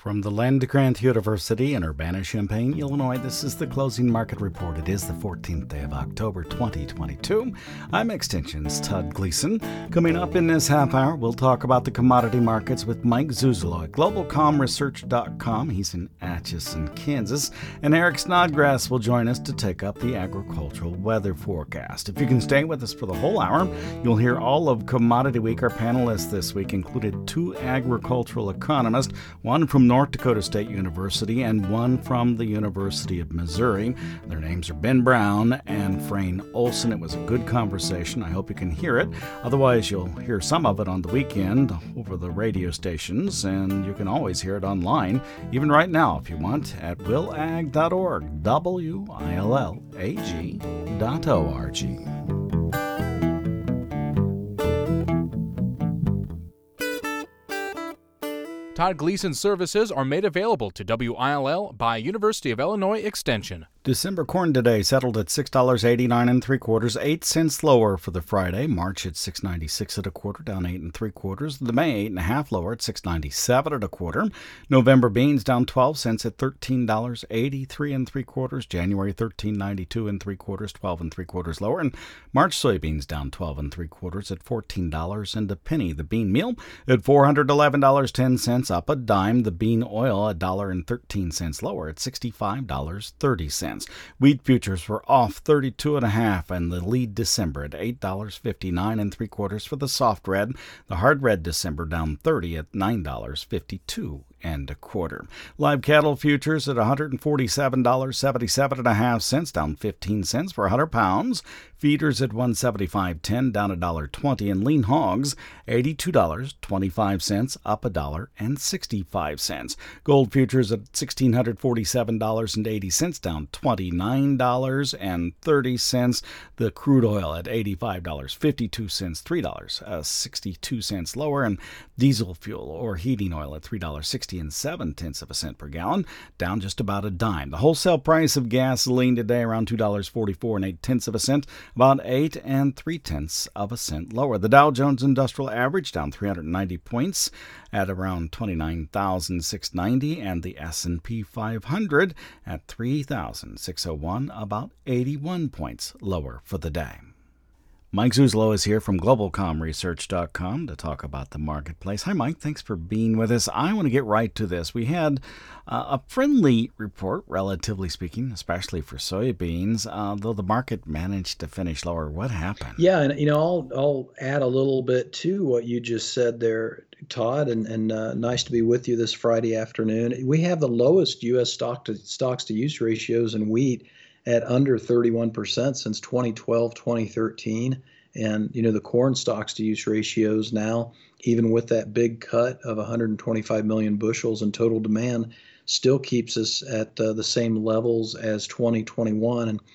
From the Land Grant University in Urbana-Champaign, Illinois, this is the Closing Market Report. It is the 14th day of October, 2022. I'm Extension's Todd Gleason. Coming up in this half hour, we'll talk about the commodity markets with Mike Zuzolo at GlobalCommResearch.com. He's in Atchison, Kansas. And Eric Snodgrass will join us to take up the agricultural weather forecast. If you can stay with us for the whole hour, you'll hear all of Commodity Week. Our panelists this week included two agricultural economists, one from North Dakota State University and one from the University of Missouri. Their names are Ben Brown and Frayne Olson. It was a good conversation. I hope you can hear it. Otherwise, you'll hear some of it on the weekend over the radio stations, and you can always hear it online, even right now if you want, at willag.org, willag.org. Todd Gleason services are made available to WILL by University of Illinois Extension. December corn today settled at $6.89 3/4, 8 cents lower for the Friday. March at $6.96 1/4, down 8 3/4. The May 8.5 lower at $6.97 1/4. November beans down 12 cents at $13.83 3/4. January $13.92 3/4, 12 3/4 lower. And March soybeans down 12 3/4 at $14 and a penny. The bean meal at $411.10, up a dime. The bean oil $1.13 lower at $65.30. Wheat futures were off 32.5 and the lead December at $8.59 3/4 for the soft red. The hard red December down 30 at $9.52 1/4. Live cattle futures at $147.77 1/2, down 15 cents for 100 pounds. Feeders at $175.10, down $1.20, and lean hogs $82.25, up $1.65. Gold futures at $1,647.80, down $29.30. The crude oil at $85.52, $3.62 lower, and diesel fuel or heating oil at $3.67 per gallon, down just about a dime. The wholesale price of gasoline today around $2.44 0.8, about 8 3/10 cents lower. The Dow Jones Industrial Average down 390 points at around 29,690, and the S&P 500 at 3,601, about 81 points lower for the day. Mike Zuzolo is here from GlobalCommResearch.com to talk about the marketplace. Hi, Mike. Thanks for being with us. I want to get right to this. We had a friendly report, relatively speaking, especially for soybeans, though the market managed to finish lower. What happened? Yeah, and I'll add a little bit to what you just said there, Todd, and nice to be with you this Friday afternoon. We have the lowest U.S. stocks-to-use ratios in wheat at under 31% since 2012, 2013. And, the corn stocks-to-use ratios now, even with that big cut of 125 million bushels in total demand, still keeps us at the same levels as 2021. And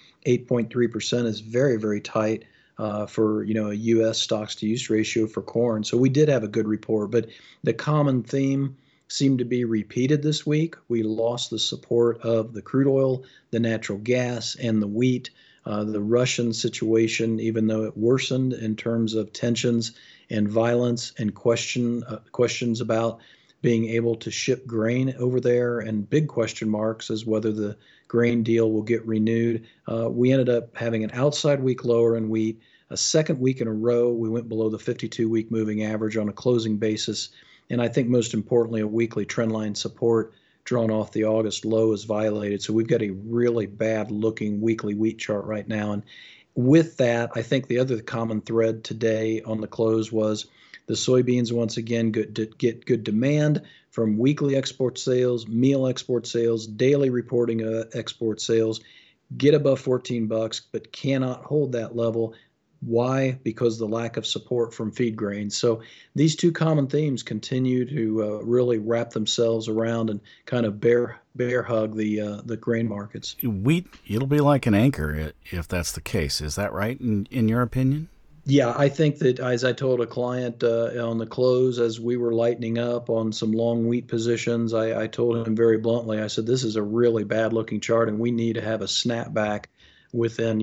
8.3% is very, very tight for, a U.S. stocks-to-use ratio for corn. So we did have a good report, but the common theme seemed to be repeated this week. We lost the support of the crude oil, the natural gas, and the wheat. The Russian situation, even though it worsened in terms of tensions and violence and questions about being able to ship grain over there, and big question marks as whether the grain deal will get renewed. We ended up having an outside week lower in wheat. A second week in a row, we went below the 52-week moving average on a closing basis. And I think most importantly, a weekly trendline support drawn off the August low is violated. So we've got a really bad looking weekly wheat chart right now. And with that, I think the other common thread today on the close was the soybeans once again get good demand from weekly export sales, meal export sales, daily reporting export sales, get above $14, but cannot hold that level. Why? Because the lack of support from feed grains. So these two common themes continue to really wrap themselves around and kind of bear hug the grain markets. Wheat, it'll be like an anchor if that's the case. Is that right in your opinion? Yeah, I think that, as I told a client on the close, as we were lightening up on some long wheat positions, I told him very bluntly, I said, this is a really bad looking chart and we need to have a snapback within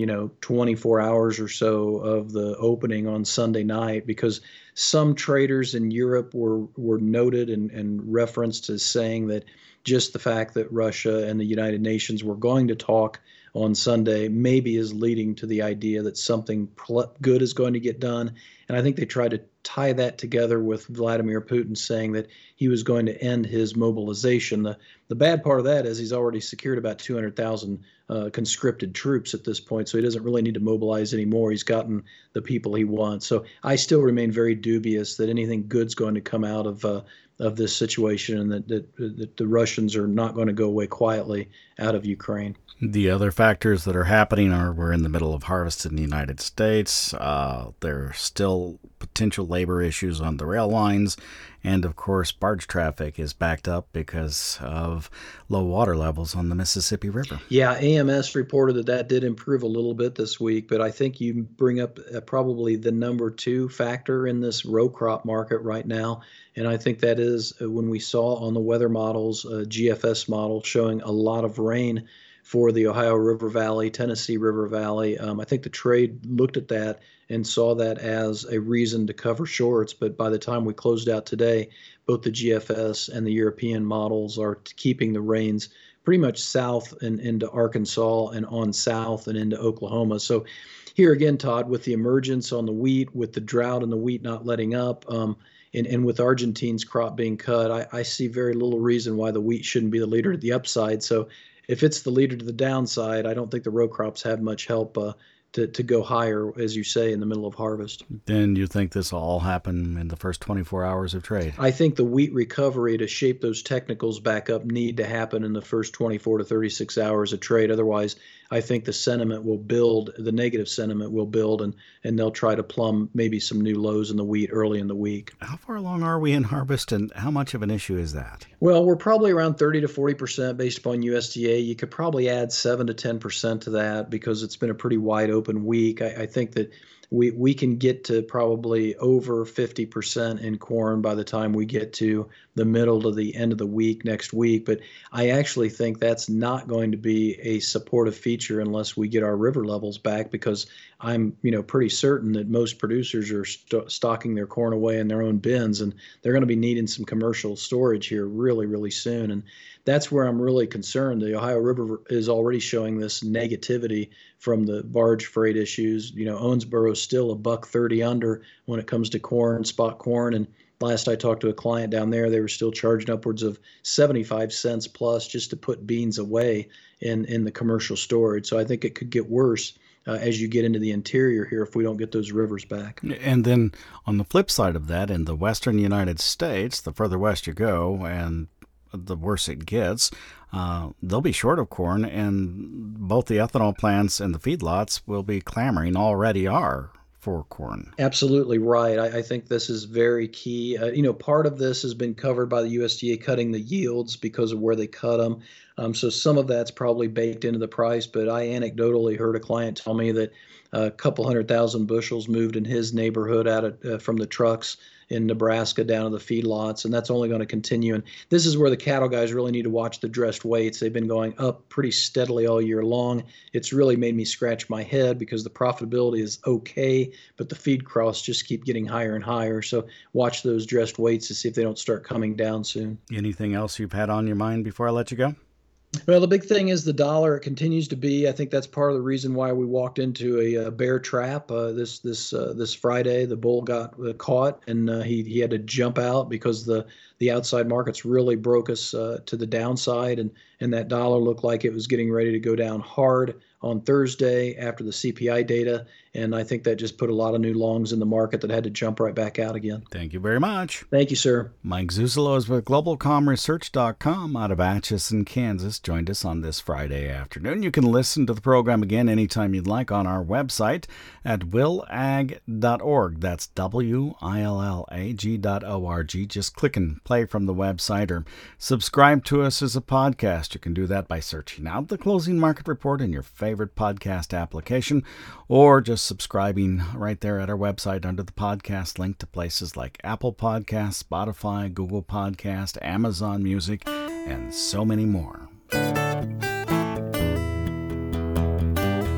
24 hours or so of the opening on Sunday night, because some traders in Europe were noted and referenced as saying that just the fact that Russia and the United Nations were going to talk on Sunday maybe is leading to the idea that something good is going to get done. And I think they tried to tie that together with Vladimir Putin saying that he was going to end his mobilization. The bad part of that is he's already secured about 200,000 conscripted troops at this point, so he doesn't really need to mobilize anymore. He's gotten the people he wants. So I still remain very dubious that anything good's going to come out of this situation, and that the Russians are not going to go away quietly out of Ukraine. The other factors that are happening are we're in the middle of harvest in the United States. There are still potential labor issues on the rail lines. And, of course, barge traffic is backed up because of low water levels on the Mississippi River. Yeah, AMS reported that did improve a little bit this week, but I think you bring up probably the number 2 factor in this row crop market right now. And I think that is when we saw on the weather models, GFS model showing a lot of rain for the Ohio River Valley, Tennessee River Valley. I think the trade looked at that and saw that as a reason to cover shorts. But by the time we closed out today, both the GFS and the European models are keeping the rains pretty much south and into Arkansas and on south and into Oklahoma. So here again, Todd, with the emergence on the wheat, with the drought and the wheat not letting up, and with Argentine's crop being cut, I see very little reason why the wheat shouldn't be the leader to the upside. So if it's the leader to the downside, I don't think the row crops have much help to go higher, as you say, in the middle of harvest. Then you think this will all happen in the first 24 hours of trade? I think the wheat recovery to shape those technicals back up need to happen in the first 24 to 36 hours of trade. Otherwise, I think the sentiment will build, the negative sentiment will build, and they'll try to plumb maybe some new lows in the wheat early in the week. How far along are we in harvest, and how much of an issue is that? Well, we're probably around 30 to 40% based upon USDA. You could probably add 7 to 10% to that because it's been a pretty wide open week. I think that we can get to probably over 50% in corn by the time we get to the middle to the end of the week next week. But I actually think that's not going to be a supportive feature unless we get our river levels back, because I'm pretty certain that most producers are stocking their corn away in their own bins, and they're going to be needing some commercial storage here really, really soon. And that's where I'm really concerned. The Ohio River is already showing this negativity from the barge freight issues. Owensboro is still $1.30 under when it comes to corn, spot corn. And last I talked to a client down there, they were still charging upwards of 75 cents plus just to put beans away in the commercial storage. So I think it could get worse as you get into the interior here if we don't get those rivers back. And then on the flip side of that, in the western United States, the further west you go and the worse it gets, they'll be short of corn, and both the ethanol plants and the feedlots will be clamoring, already are, for corn. Absolutely right. I think this is very key. Part of this has been covered by the USDA cutting the yields because of where they cut them. So some of that's probably baked into the price, but I anecdotally heard a client tell me that a couple 100,000 bushels moved in his neighborhood out from the trucks in Nebraska down to the feedlots, and that's only going to continue. And this is where the cattle guys really need to watch the dressed weights. They've been going up pretty steadily all year long. It's really made me scratch my head because the profitability is okay, but the feed costs just keep getting higher and higher. So watch those dressed weights to see if they don't start coming down soon. Anything else you've had on your mind before I let you go? Well, the big thing is the dollar. It continues to be. I think that's part of the reason why we walked into a bear trap this Friday. The bull got caught, and he had to jump out because the outside markets really broke us to the downside, and that dollar looked like it was getting ready to go down hard on Thursday after the CPI data, and I think that just put a lot of new longs in the market that had to jump right back out again. Thank you very much. Thank you, sir. Mike Zuzolo is with GlobalComResearch.com out of Atchison, Kansas, joined us on this Friday afternoon. You can listen to the program again anytime you'd like on our website at willag.org. That's WILLAG.org. Just click and play from the website or subscribe to us as a podcast. You can do that by searching out the Closing Market Report in your favorite podcast application, or just subscribing right there at our website under the podcast link to places like Apple Podcasts, Spotify, Google Podcast, Amazon Music, and so many more.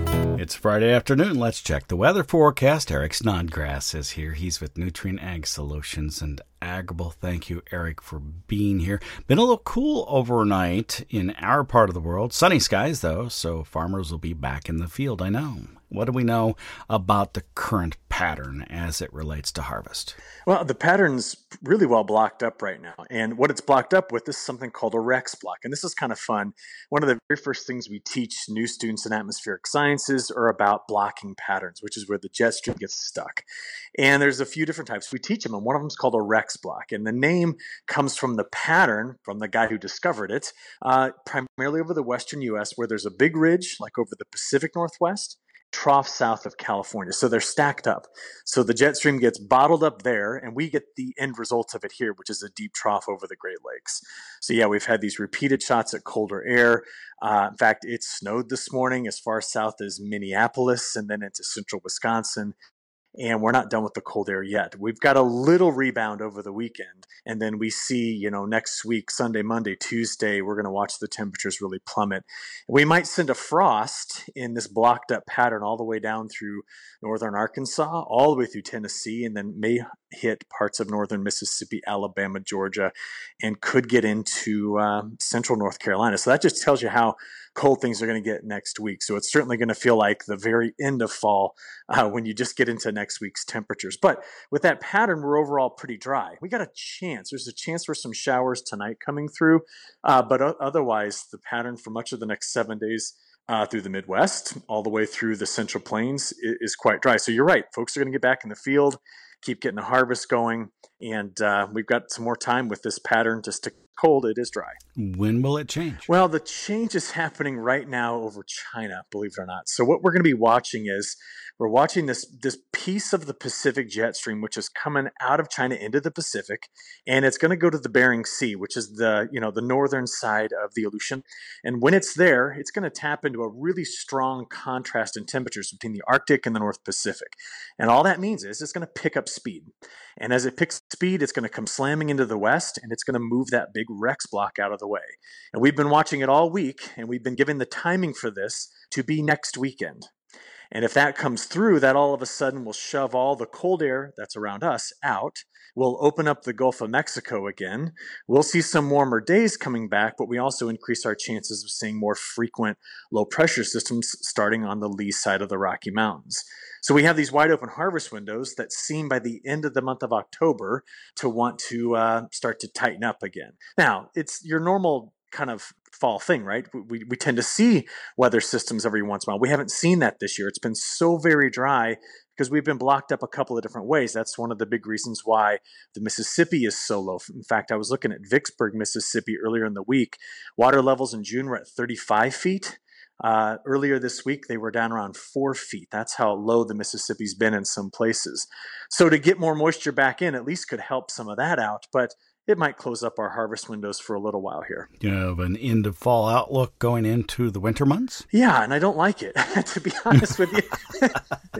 It's Friday afternoon. Let's check the weather forecast. Eric Snodgrass is here. He's with Nutrien Ag Solutions and Agrible. Thank you, Eric, for being here. Been a little cool overnight in our part of the world. Sunny skies, though, so farmers will be back in the field, I know. What do we know about the current pattern as it relates to harvest? Well, the pattern's really well blocked up right now. And what it's blocked up with is something called a Rex block. And this is kind of fun. One of the very first things we teach new students in atmospheric sciences are about blocking patterns, which is where the jet stream gets stuck. And there's a few different types. We teach them, and one of them is called a Rex block. And the name comes from the pattern from the guy who discovered it, primarily over the western U.S., where there's a big ridge, like over the Pacific Northwest, trough south of California. So they're stacked up. So the jet stream gets bottled up there, and we get the end result of it here, which is a deep trough over the Great Lakes. So yeah, we've had these repeated shots at colder air. In fact, it snowed this morning as far south as Minneapolis and then into central Wisconsin. And we're not done with the cold air yet. We've got a little rebound over the weekend. And then we see, next week, Sunday, Monday, Tuesday, we're going to watch the temperatures really plummet. We might send a frost in this blocked up pattern all the way down through northern Arkansas, all the way through Tennessee, and then may hit parts of northern Mississippi, Alabama, Georgia, and could get into central North Carolina. So that just tells you how cold things are going to get next week. So it's certainly going to feel like the very end of fall when you just get into next week's temperatures. But with that pattern, we're overall pretty dry. We got a chance. There's a chance for some showers tonight coming through. But otherwise, the pattern for much of the next 7 days through the Midwest, all the way through the Central Plains is quite dry. So you're right. Folks are going to get back in the field, keep getting the harvest going. And we've got some more time with this pattern to stick cold. It is dry. When will it change? Well, the change is happening right now over China, believe it or not. So what we're going to be watching is we're watching this piece of the Pacific jet stream, which is coming out of China into the Pacific, and it's going to go to the Bering Sea, which is the northern side of the Aleutian. And when it's there, it's going to tap into a really strong contrast in temperatures between the Arctic and the North Pacific. And all that means is it's going to pick up speed. And as it picks speed, it's going to come slamming into the west, and it's going to move that big Rex block out of the way. And we've been watching it all week, and we've been given the timing for this to be next weekend. And if that comes through, that all of a sudden will shove all the cold air that's around us out. We'll open up the Gulf of Mexico again. We'll see some warmer days coming back, but we also increase our chances of seeing more frequent low pressure systems starting on the lee side of the Rocky Mountains. So we have these wide open harvest windows that seem by the end of the month of October to want to start to tighten up again. Now, it's your normal kind of fall thing, right? We tend to see weather systems every once in a while. We haven't seen that this year. It's been so very dry because we've been blocked up a couple of different ways. That's one of the big reasons why the Mississippi is so low. In fact, I was looking at Vicksburg, Mississippi earlier in the week. Water levels in June were at 35 feet. Earlier this week, they were down around 4 feet. That's how low the Mississippi's been in some places. So to get more moisture back in, at least could help some of that out. But it might close up our harvest windows for a little while here. You have an end of fall outlook going into the winter months? Yeah, and I don't like it, to be honest with you.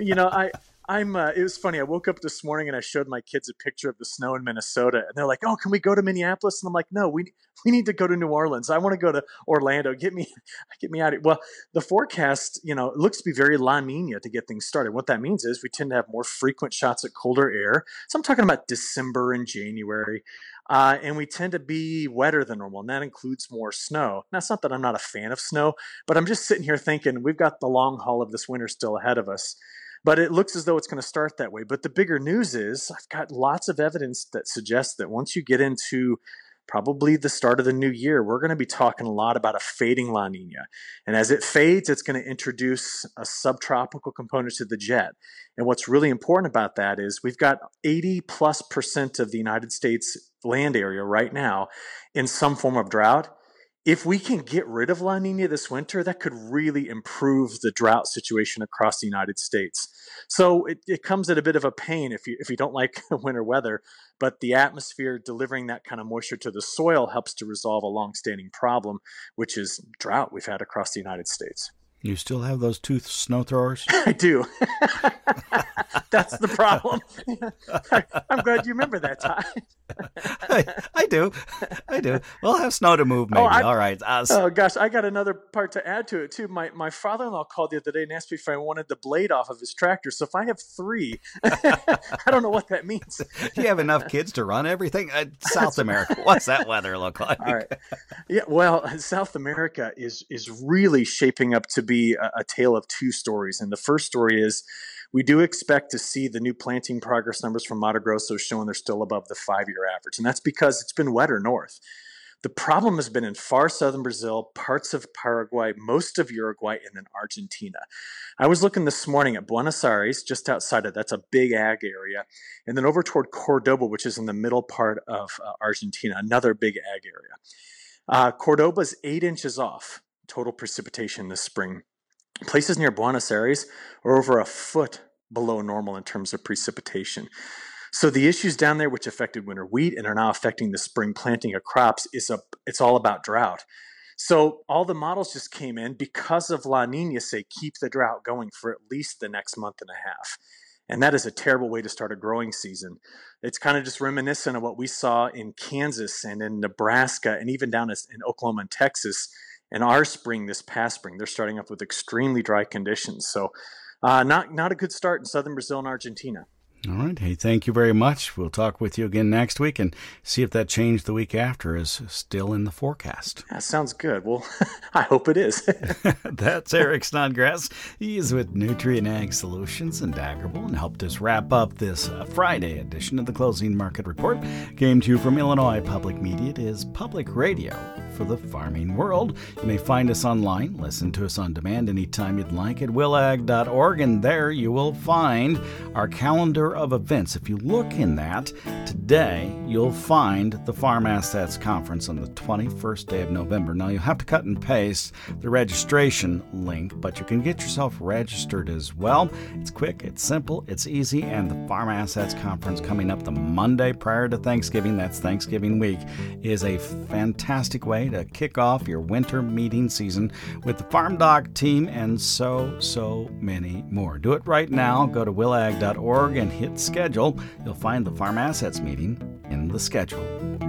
It was funny. I woke up this morning and I showed my kids a picture of the snow in Minnesota, and they're like, "Oh, can we go to Minneapolis?" And I'm like, "No, we need to go to New Orleans. I want to go to Orlando. Get me out of here." Well, the forecast, it looks to be very La Nina to get things started. What that means is we tend to have more frequent shots at colder air. So I'm talking about December and January. And we tend to be wetter than normal, and that includes more snow. Now, it's not that I'm not a fan of snow, but I'm just sitting here thinking we've got the long haul of this winter still ahead of us. But it looks as though it's going to start that way. But the bigger news is I've got lots of evidence that suggests that once you get into probably the start of the new year, we're going to be talking a lot about a fading La Nina. And as it fades, it's going to introduce a subtropical component to the jet. And what's really important about that is we've got 80+% of the United States land area right now in some form of drought. If we can get rid of La Nina this winter, that could really improve the drought situation across the United States. So it comes at a bit of a pain if you don't like winter weather, but the atmosphere delivering that kind of moisture to the soil helps to resolve a longstanding problem, which is drought we've had across the United States. You still have those two snow throwers? I do. That's the problem. I'm glad you remember that, Todd. I do. We'll have snow to move, maybe. All right. Oh, gosh. I got another part to add to it, too. My father-in-law called the other day and asked me if I wanted the blade off of his tractor. So if I have 3, I don't know what that means. Do you have enough kids to run everything? South America, what's that weather look like? All right. Yeah, well, South America is really shaping up to be a tale of 2 stories. And the first story is we do expect to see the new planting progress numbers from Mato Grosso showing they're still above the 5-year average. And that's because it's been wetter north. The problem has been in far southern Brazil, parts of Paraguay, most of Uruguay, and then Argentina. I was looking this morning at Buenos Aires, just outside of that's a big ag area, and then over toward Cordoba, which is in the middle part of Argentina, another big ag area. Cordoba's 8 inches off total precipitation this spring. Places near Buenos Aires are over a foot below normal in terms of precipitation. So the issues down there, which affected winter wheat and are now affecting the spring planting of crops, it's all about drought. So all the models just came in because of La Nina say keep the drought going for at least the next month and a half. And that is a terrible way to start a growing season. It's kind of just reminiscent of what we saw in Kansas and in Nebraska and even down in Oklahoma and Texas. In our spring, this past spring, they're starting off with extremely dry conditions. So not a good start in southern Brazil and Argentina. All right. Hey, thank you very much. We'll talk with you again next week and see if that change the week after is still in the forecast. That sounds good. Well, I hope it is. That's Eric Snodgrass. He's with Nutrien Ag Solutions in Daggerville and helped us wrap up this Friday edition of the Closing Market Report. Came to you from Illinois Public Media. It is public radio for the farming world. You may find us online, listen to us on demand anytime you'd like at willag.org, and there you will find our calendar of events. If you look in that, today you'll find the Farm Assets Conference on the 21st day of November. Now you'll have to cut and paste the registration link, but you can get yourself registered as well. It's quick, it's simple, it's easy, and the Farm Assets Conference coming up the Monday prior to Thanksgiving, that's Thanksgiving week, is a fantastic way to kick off your winter meeting season with the Farm Doc team and so many more. Do it right now. Go to willag.org and hit schedule. You'll find the Farm Assets meeting in the schedule.